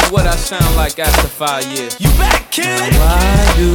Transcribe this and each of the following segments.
what I sound like after 5 years. You back, kid? Why do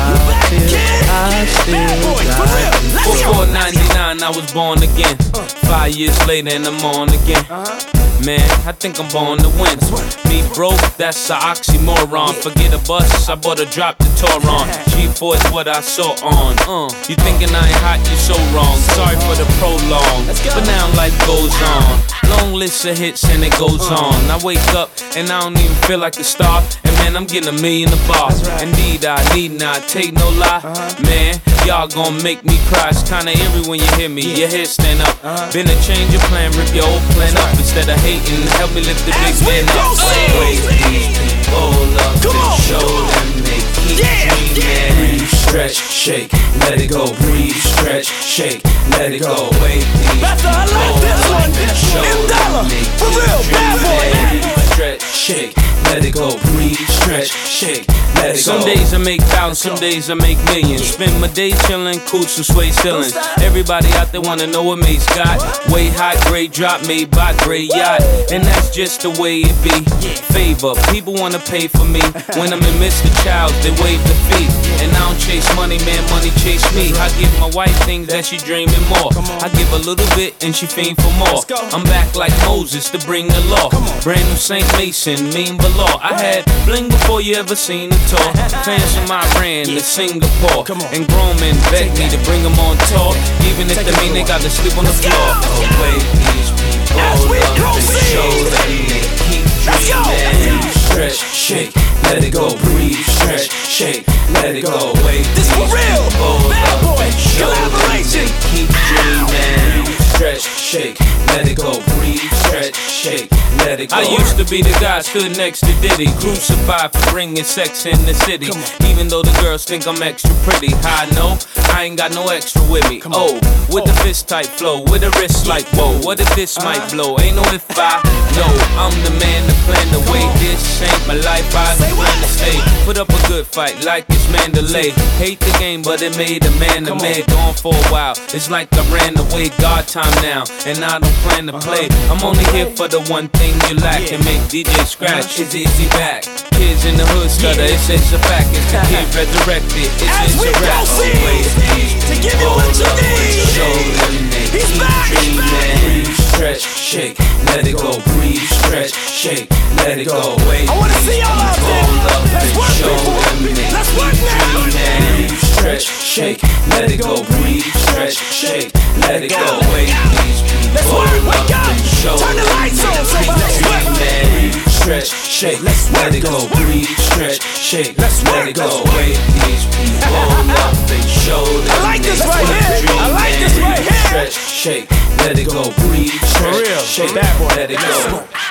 I still Before 99, I was born again. 5 years later, and I'm on again. Man, I think I'm born to win. Me broke, that's a oxymoron. Forget a bus, I bought a drop to Toron. G4 is what I saw on. You thinking I ain't hot, you're so wrong. Sorry for the prolong, but now life goes on. Long list of hits and it goes on. I wake up and I don't even feel like a star. And man, I'm getting $1 million a bar. Indeed, I need not take no lie. Man, y'all gon' make me cry. It's kinda eerie when you hear me. Your head stand up. Been a change of plan, rip your old plan up. Instead of hating, help me lift the big man up. Wake these people up and show them they keep dreaming. Breathe, stretch, shake, let it go. Breathe, stretch, shake, let it go. Wake these people up and show them they keep dreaming. Breathe, stretch, shake, let it go. Breathe, stretch, shake, let it go. Some days I make thousands, some days I make millions. Spend my day chillin', cooch some suede ceilings. Everybody out there wanna know what Mace got. Way high grade drop made by Grey Yacht. And that's just the way it be. Favor, people wanna pay for me. When I'm in Mr. Childs, they waive the fee. And I don't chase money, man, money chase me. I give my wife things that she dreaming more. I give a little bit and she fiend for more. I'm back like Moses to bring the law. Brand new St. Mason, mean below. I had bling before you ever seen a tour. Fans from Iran to Singapore. And grown men beg me to bring them on tour. Even if they mean they gotta sleep on the floor. Wake these people up and show them they keep dreaming. Stretch, shake, let it go. Breathe, stretch, shake, let it go. Wake these people up and show them they keep dreaming. Stretch, shake, let it go. Breathe, stretch, shake, let it go. I used to be the guy stood next to Diddy, crucified for bringing sex in the city. Even though the girls think I'm extra pretty, I know I ain't got no extra with me. Oh, with the fist type flow, with a wrist like whoa. What if this might blow? Ain't no if I know. I'm the man to plan the way. This ain't my life, I plan to stay. Put up a good fight like it's Mandalay. Hate the game, but it made a man to man. Gone for a while, it's like I ran away. God time now, and I don't plan to play. I'm only here for the one thing you lack, and make DJ scratch his easy back. Kids in the hood stutter, it's a fact. It's the kid resurrected, it's a rap. Always to give you what you need. Show them they keep dreaming. Stretch, shake, let it go. Breathe, stretch, shake, let it go. Wait, I wanna see y'all out there. Let's work, people. Let's work now. Breathe, stretch, shake, let it go. Breathe, stretch, shake, let it go. Wait, these people up and show Turn the lights on, dreaming. Stretch, shake, let it go. Breathe, stretch, shake, let it go. Wait, these people up and show them. I like this right here. I like this right here. Stretch, shake, let it go. Breathe, stretch, shake, let it go.